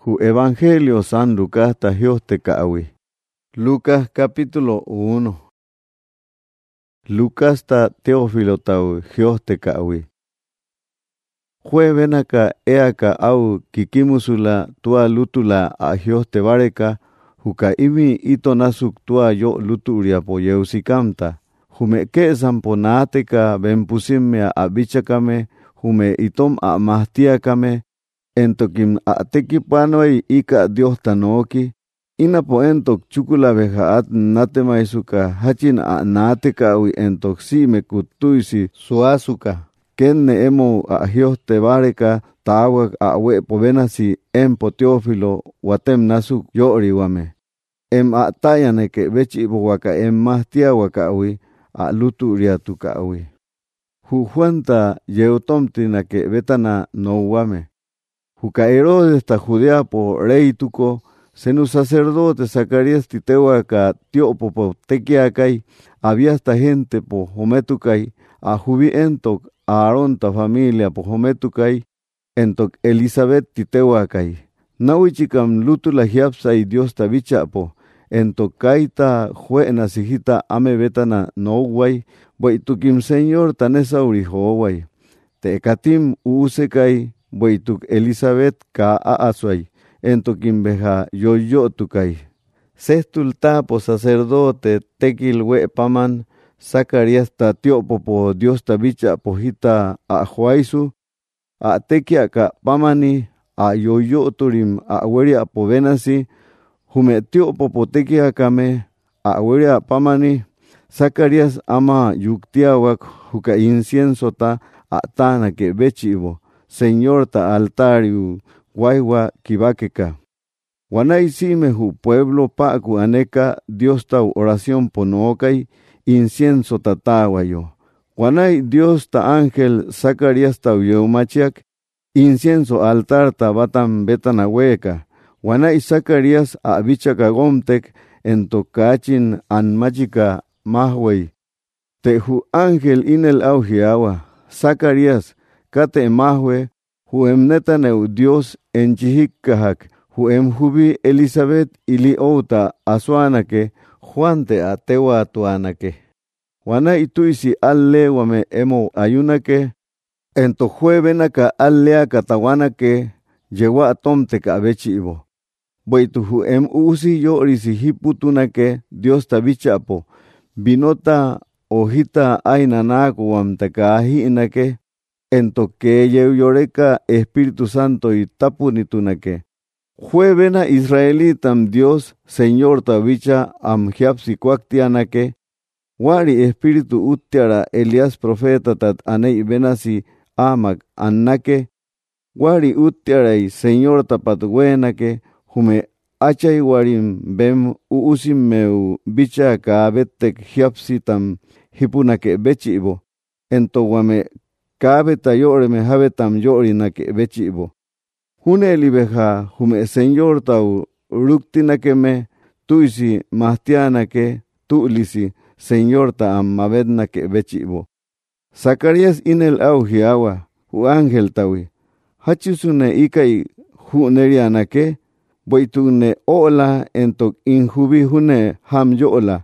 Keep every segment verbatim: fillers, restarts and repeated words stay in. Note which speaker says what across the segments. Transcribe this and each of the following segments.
Speaker 1: Ju Evangelio San Lucas ta hioste ka'wi. Lucas capítulo uno. Lucas ta Teófilo tau hioste ka'wi. Juevenaka eaka au kikimusula tua lutula a hioste bareka, juka imi ito nasuk tua yo luturia po yeusikamta. Jume keesan po naateka benpusimmea a bichakame, jume itom a mahtiakame, entokim a tekipanoi ika Dios tanoki, ina po entok chukula bejaat natemaisuka hachin a naatekawi entok si me kutuisi suasuka. Kenne emo a hioste bareka tawak a we povenasi empo Teófilo watem nasuk yoriwame. Em a tayaneke bechibo waka em mahtiawakawi a luturia tukawi. Hu Juanta yeutomtinake betana nouame. Juka Herodes ta Judea po rey tuko, senu sacerdote Zacarías titewaka tiopopo tekiakai, había esta gente po hometukai, a jubi entok a Aarón ta familia po hometukai, entok Elizabeth titewakai. Nawichikam lutula hiapsai Dios ta bichapo, entok kaita juena sijita ame betana nouwai, boitukim señor tanesa urihowai. Te katim uusekai, boituk Elizabeth ka aasuay, entokim beja yoyo tukai. Sestul tapo sacerdote tekil we paman, Zacarías ta tiopopo Dios ta bicha pojita a juaisu, a tekiaka pamani, a yoyo turim a weria povenasi, jume tiopopo tekiakame, a weria pamani, Zacarías ama yuktiawak juka incienso ta a tana ke bechivo, Señor ta altariu guaywa kibakeka. Wanay simehu pueblo paku aneka Dios ta oración ponokai incienso ta tawayo. Wanay Dios ta ángel Zacarías ta uyeumachiak incienso altar ta batam betanahueca. Wanay Zacarías a bichaka gomtek en tokachin anmachika mahwey. Tehu ángel inel augiawa. Zacarías kate mahwe, huem netaneu Dios en chihikahak, huem hubi Elizabeth ili outa asuanake, Juante a tewa atuanake. Wana ituisi allewame emo ayunake, ento juevenaka allea katawanake, yewa atomteka abechivo. Boitu huem usi yorisi hiputunake, Dios tabichapo, binota ojita ainanaku wamtaka ahinake, ento que yoreka Espíritu Santo y tapunitunake. Juevena Israelitam Dios, Señor tabicha am hiapsi cuactianake, wari Espíritu utiara Elias profeta tat anei benasi amak annake, wari utiarai Señor tapatuenake, hume achay warim bem uusimmeu bicha kaabetek hiapsitam hipunake bechibo, ento wame kabeta yoreme habetam yorinake bechibo. Hune libeja hume señor tau ruktinakeme tuisi mahtianake tu'lisi señor ta amabednake bechibo. Zacarías inel augiawa hu ángel tawi. Hachisune ikai hunerianake boitune ola entok inhubi hune ham yola.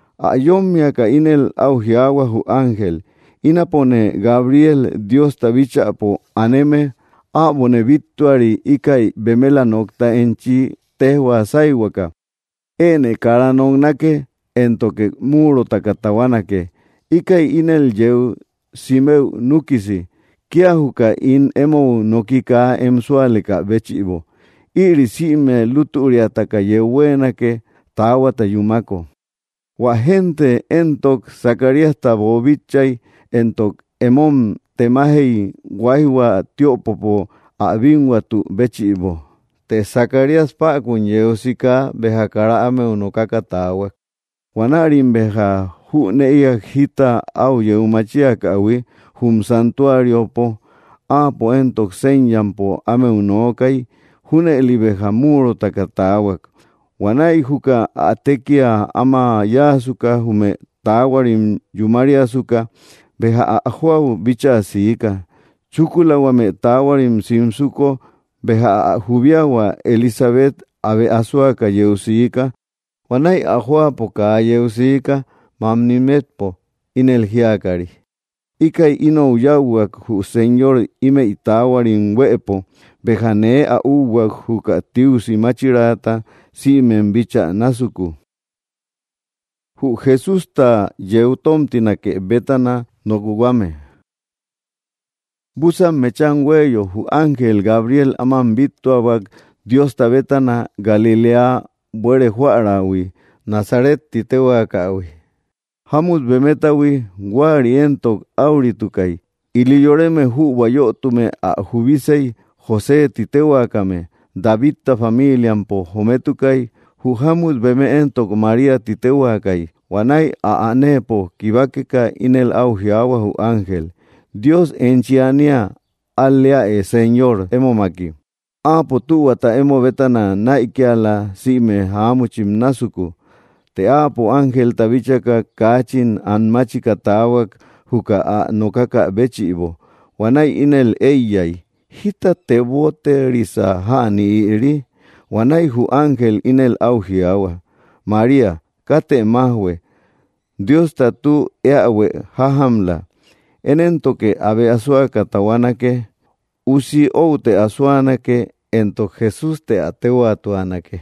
Speaker 1: Ayomiaka inel augiawa hu ángel. Inapone Gabriel Dios tabicha po aneme abone victuari ikai bemela nocta enchi tehua saiwaka. Ene karanongnake entoke muro takatawanake. Ikai inel yeu simeu nukisi. Kiahuka in emo nokika emsualeka bechibo. Iri sime luturiataka yeuenake tawata yumako. Wa gente entok Zacarías tabobichay entok emom temahei guaywa tiopopo abinwa tu bechibo. Te Zacarías pa kunyeusica bejakara ame unokakatawa. Wanarim beja huneia hita au yeumachiaka awi hum santuario po apo entok senyampo ame unokai hune libeja muro takatawak. Wanai huka atekia ama yasuka hume tawarim yumariasuka beja ahuau bicha asika. Chukula wame tawarim simsuko beja a jubiawa Elizabeth abe asuaka yeusika, wanay ahua poka yeusika, mamnimetpo inel hiakari. Ikay ino yawak hu señor ime itawarin wepo, bejane a uwak huka tiusi machirata, si membicha nasuku. Hu Jesus ta yeutomtina ke betana noguame. Busa mechan weyo hu ángel Gabriel aman bituawak Dios ta betana Galilea buere juarawi, Nazaret titewakawi. Hamut bemetawi guari entok auritukai, ili yoreme hu wayotume a jubisei José titewakame, David ta familian po hometukai, hu hamut beme entok María titewakai, wanay a anepo kibakeka inel augiawa hu ángel. Dios enchiania alea e Señor emomaki. Apo tu wata emo betana naikiala sime hamuchim nasuku. Te apo ángel tabichaka kachin anmachika tawak huka a nokaka bechibo. Wanay inel eyay. Hita tebote risa hani iri. Wanay hu ángel inel augiawa. María, kate mahwe. Dios tatu eawe hahamla. Enentoke abe asuaka tawanake. Usi oute asuanake. Ento Jesús te ateo atuanake.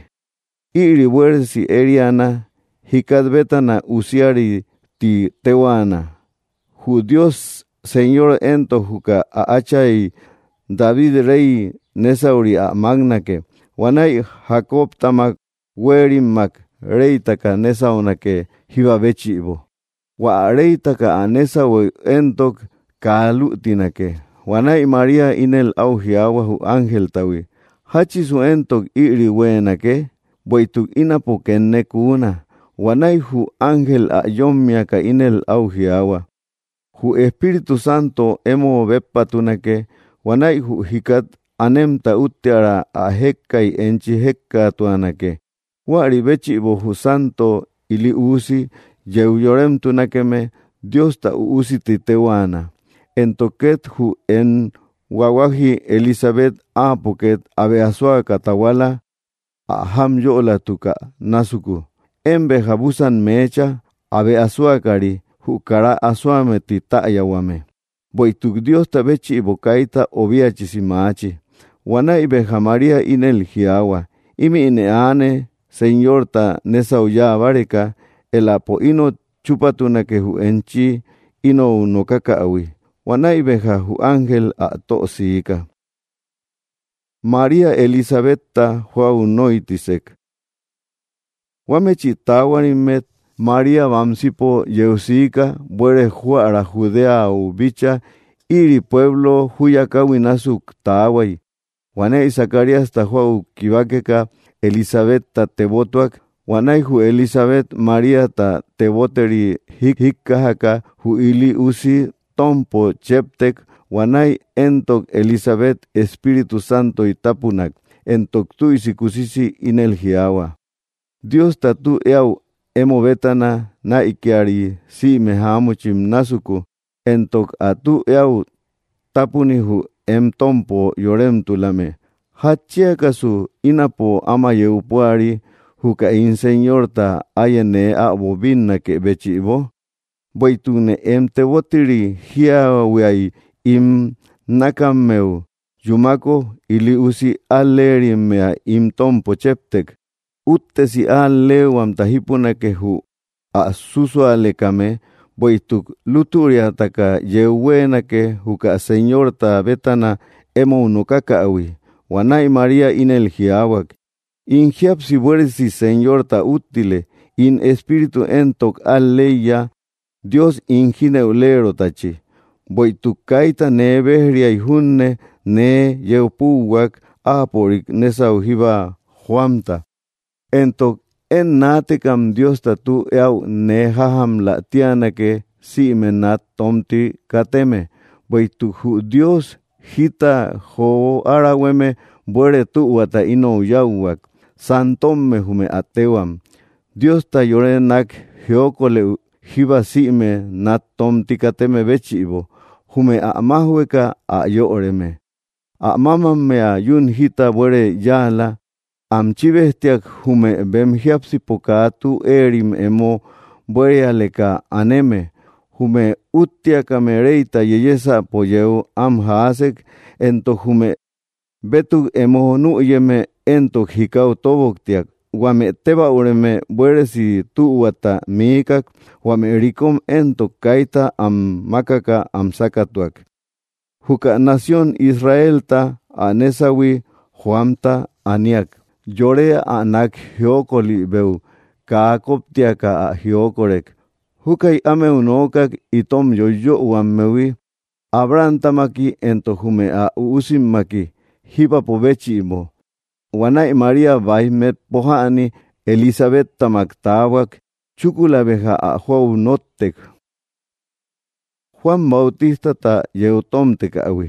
Speaker 1: Iri buersi eriana. Hikad betana usiari ti tewana. Hu Dios Señor ento huka a achai David rey nesauri a magnake. Wanay Jacob tamak werimak rey taka nesaunake hiba bechibo. Wa rey taka a nesawe entok kalutinake. Wanay María inel augiawa hu ángel tawi. Hachisu entok iri wenake. Boituk inapo kenne kuna. Wanay hu ángel a yomiaka inel augiawa. Hu Espíritu Santo emo bepatunake. Wanay hu hikat anemta utiara a hekkai enchi hekka tuanake. Wari bechibo hu santo ili usi yeuyorem tunakeme Dios ta usi titewana. Entoket hu en wawaji Elizabeth apoket abe asua katawala a ham yola tuka nasuku. Embe jabusan mecha abe asua kari hu kara asuame titayawame. Boituk Dios ta bechi bokaita obiachisimachi. Wanay beja María inel hiawa. Imi ineane Señor ta nesauya bareka el apo ino chupatunake hu enchi ino unokaka awi. Wanay beja hu ángel a tosika. María Elizabeth ta huau noitisek. Wamechi tawanimet María vamsipo yeusika buere juara Judea ubicha iri pueblo huyakawinasuk tawai. Wanay Zacarías ta huau kibakeka Elizabeth ta tebotuak. Wanay hu Elizabeth María ta teboteri hik hikkahaka hu ili usi tompo cheptek. Wanay entok Elizabeth Espíritu Santo itapunak. Entok tu isikusisi inel hiawa. Dios tatu eau emo betana na ikiari si mehamuchim nasuku. Entok atu eau tapunihu em tompo yorem tulame. Hachiakasu inapo ama yeupuari huka in Señor ta ayene a bobinna ke bechibo. Boitune em tebotiri hiawiai im nakameu yumako ili usi aleri mea im tompo cheptek. Utte si alewam tahipunake hu a susualekame. Boituk luturia taka yeuwenake huka Señor ta betana emo unukaka awi. Wanay María inel hiawak. In hiapsi buersi Señor ta utile. In espíritu entok aleya. Dios ingineulero tachi. Boituk kaita ne behria ihunne ne yeupuwak aporik nesauhiba juamta. Entok en natekam Dios tatu eau ne haham la tianake si menat tomti kateme. Boituk hu Dios hita ho araweme buere tu wata ino yauwak. Santomme hume atewam. Dios ta yorenak heokole hiba si me nat tomti kateme bechibo. Hume a mahueka a yoreme. a mamam mea yun hita buere yala, am chivestiak hume bem hiapsi pokatu erim emo buere aleka aneme, hume uttiaka mereita yeyesa poyeu am haasek, ento hume betuk emo nu yeme entok hikau toboktiak, wame teba ureme buere si tu wata mikak, wame rikom entok kaita am makaka am sakatuak. Huka nación Israel ta anesawi huamta aniak, llore anak hiokoli beu, kaakoptiaka a hiokorek. Hukai ame unokak itom yoyo uamewi, abrantamaki ento hume a uusimaki, hipa povechi imo. Wanai Maria vaimet pohani Elizabeth tamaktawak, chukulabeja a huau notek. Juan Bautista ta yeutom tekawi.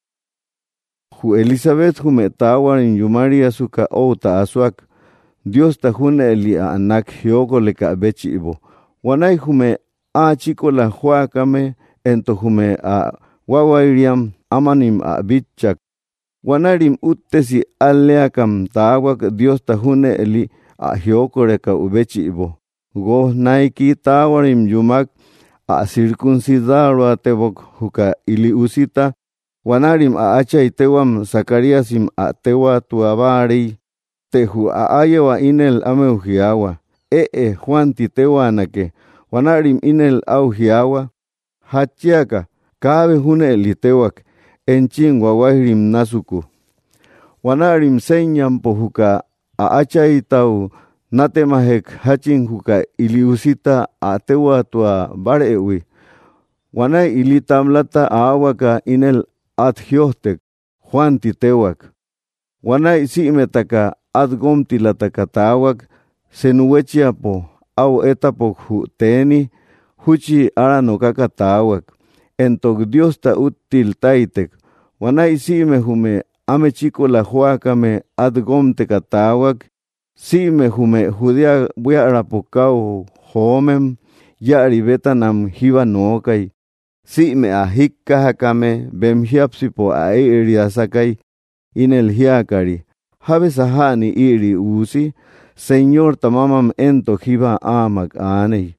Speaker 1: Hu Elizabeth hume tawarin yumaria suka outa asuak, Dios ta hune eli a anak hioko leka bechi ibo. Wanai hume a chico la huakame, ento hume a wawairiam amanim a bitchak. Wanarim uttesi aleakam tawak Dios ta hune eli a hioko leka ubechi ibo. Go naiki tawarim yumak a circuncidaro a tebok huka ili usita, wanarim a acha itewam Zacariasim a tewa tuavari, tehu a ayewa inel ameujiawa, e e Juan titewa anake, wanarim inel aujiawa, hachiaka, kabe hune litewak, enchin wawairim nasuku. Wanarim senyam po huka a acha itau, natemahek hachin huka ili usita a tewa tua barewi. Wanai ili tamlata awaka inel adhiohtek, Juan titewak. Wanai simetaka adgomtilataka tawak, senuechiapo, au etapok hu teni, huchi aranokaka tawak. Entok Dios ta util taitek, wanai sime hume ame chico la huakame adgomteka tawak, sime hume judea buiarapokau homem, yari betanam hiva nokai, sime a hikkahakame bem hiapsipo a iriasakai, inel hiakari, habe sahani iri usi, Señor tamamam ento hiva amak anei.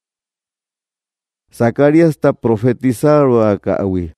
Speaker 1: Zacarías ta profetizaro a kawi.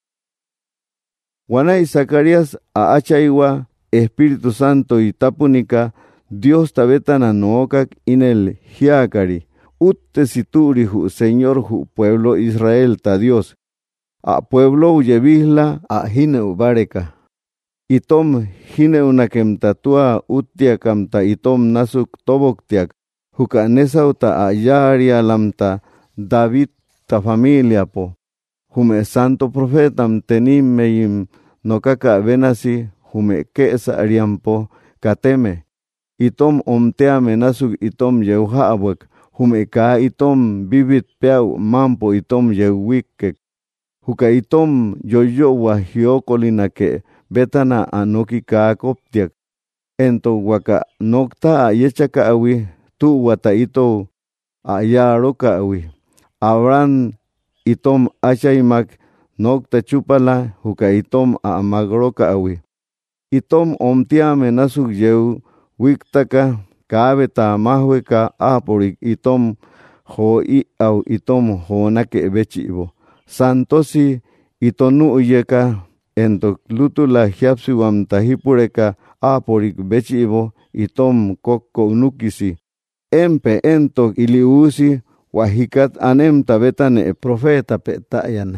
Speaker 1: Wanai Zacarías a achaiwa, Espíritu Santo y tapunika, Dios tabetana nookak inel hiakari, utte situri hu Señor hu pueblo Israel ta Dios, a pueblo uyebisla a hineu bareka. Itom hineu nakem tatua uttiakam ta itom nasuk toboktiak, huka nesauta a yaria lamta David ta familia po, hume santo profetam tenim meyim nokaka venasi, hume kesa ariampo kateme. Itom omteame nasuk itom yeuhaabwek, hume ka itom bibit peau mampo itom yeuwikek. Huka itom yoyo wa hiokolinake betana anoki ka koptiak. Ento waka nokta a yechaka awi, tu wata ito a yaroka awi. Abran itom achaimak nokta chupala, huka itom a magroka awi. Itom omtiame nasuk yeu, wiktaka kabeta mahweka aporik itom ho i au itom ho nake bechibo. Santosi itonu uyeka entok lutula hiapsi wam tahipureka aporik bechibo itom kokko unukisi. Empe entok iliusi wahikat anem tabetane profeta petayana.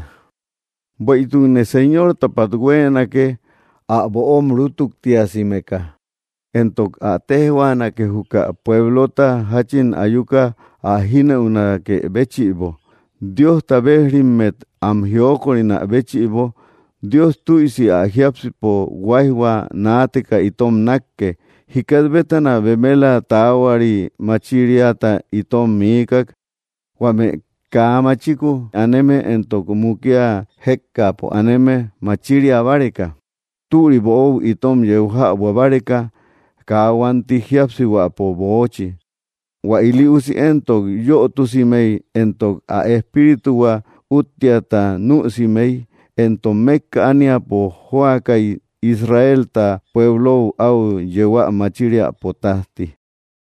Speaker 1: Boitune Señor tapatguenake a boom rutuk tiasimeka. Entok a tehuana que huka pueblota hachin ayuka a hina una que bechibo. Dios tabehrimet am hiokorina bechibo. Dios tuisi a hiapsipo guaywa naateka itom nakke. Hikat betana bemela tawari machiriata itom mikak. Wame kamachiku aneme entok mukia hekkapo aneme machiria bareka. Turi bo itom yeuha wabareka. Kawanti hiapsi wa po bochi. Wa ili usi entok yo tusimei entok a espiritu wa utiata nu simei entok mekka ania po huakai Israel ta pueblo au yewa machiria potahti.